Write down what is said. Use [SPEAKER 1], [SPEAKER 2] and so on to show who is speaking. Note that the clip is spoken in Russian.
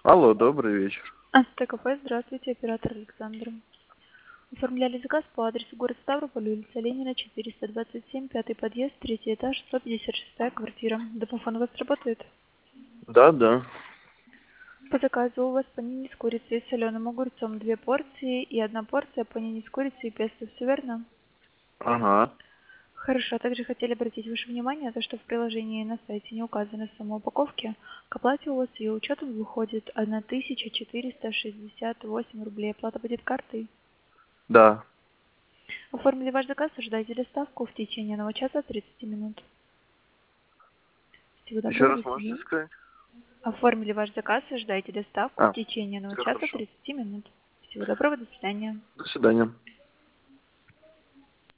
[SPEAKER 1] Алло, добрый вечер.
[SPEAKER 2] ТКП, здравствуйте, оператор Александр. Оформляли заказ по адресу город Ставрополь, улица Ленина, 427, пятый подъезд, третий этаж, 156-я квартира. Домофон у вас работает?
[SPEAKER 1] Да, да.
[SPEAKER 2] По заказу у вас панини с курицей и соленым огурцом 2 порции и 1 порция панини с курицей и песто, все верно?
[SPEAKER 1] Ага.
[SPEAKER 2] Хорошо, также хотели обратить ваше внимание на то, что в приложении и на сайте не указана сумма упаковки. К оплате у вас ее учетом выходит 1468 рублей. Оплата будет картой.
[SPEAKER 1] Да.
[SPEAKER 2] Оформили ваш заказ, ожидайте доставку в течение 1 часа 30 минут. Всего
[SPEAKER 1] Еще
[SPEAKER 2] доброго,
[SPEAKER 1] раз
[SPEAKER 2] до
[SPEAKER 1] можете
[SPEAKER 2] свидания.
[SPEAKER 1] сказать?
[SPEAKER 2] Оформили ваш заказ, ожидайте доставку в
[SPEAKER 1] А,
[SPEAKER 2] течение 1
[SPEAKER 1] все
[SPEAKER 2] часа
[SPEAKER 1] хорошо.
[SPEAKER 2] 30 минут. Всего доброго, до свидания.
[SPEAKER 1] До свидания.